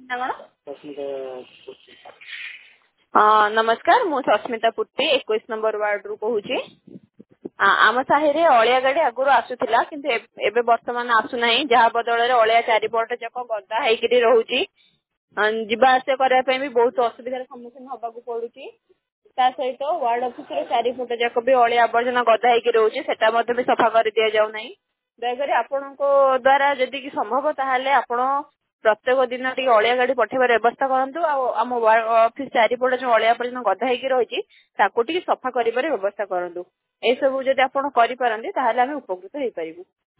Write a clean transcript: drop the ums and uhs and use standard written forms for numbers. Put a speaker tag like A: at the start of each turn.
A: ନା କଣ? ହଁ ନମସ୍କାର, ମୁଁ ସସ୍ମିତା ପୁଟି 21 ନମ୍ବର ୱାର୍ଡରୁ କହୁଛି। ଆମ ସାହିରେ ଅଳିଆ ଗାଡି ଆଗରୁ ଆସୁଥିଲା, କିନ୍ତୁ ଏବେ ବର୍ତ୍ତମାନ ଆସୁନାହିଁ। ଯାହା ବଦଳରେ ଅଳିଆ ଚାରିପଟ ଯାକ ଗଦା ହେଇକିରି ରହୁଛି। ଯିବା ଆସିବା କରିବା ପାଇଁ ବି ବହୁତ ଅସୁବିଧାର ସମ୍ମୁଖୀନ ହବାକୁ ପଡୁଛି। ତା ସହିତ ୱାର୍ଡ ଅଫିସର ଚାରିପଟ ଯାକ ବି ଅଳିଆ ଆବର୍ଜନା ଗଦା ହେଇକି ରହୁଛି, ସେଟା ମଧ୍ୟ ବି ସଫା କରି ଦିଆଯାଉ ନାହିଁ। ଦୟାକରି ଆପଣଙ୍କ ଦ୍ଵାରା ଯଦି ସମ୍ଭବ ତାହେଲେ ଆପଣ ପ୍ରତ୍ୟେକ ଦିନ ଟିକେ ଅଳିଆ ଗାଡି ପଠେଇବାର ବ୍ୟବସ୍ଥା କରନ୍ତୁ, ଆଉ ଆମ ଅଫିସ ଚାରିପଟ ଯୋଉ ଅଳିଆ ଆବର୍ଜନା ଗଦା ହେଇକି ରହିଛି ତାକୁ ଟିକେ ସଫା କରିବାର ବ୍ୟବସ୍ଥା କରନ୍ତୁ। ଏସବୁ ଯଦି ଆପଣ କରିପାରନ୍ତି ତାହେଲେ ଆମେ ଉପକୃତ ହେଇପାରିବୁ।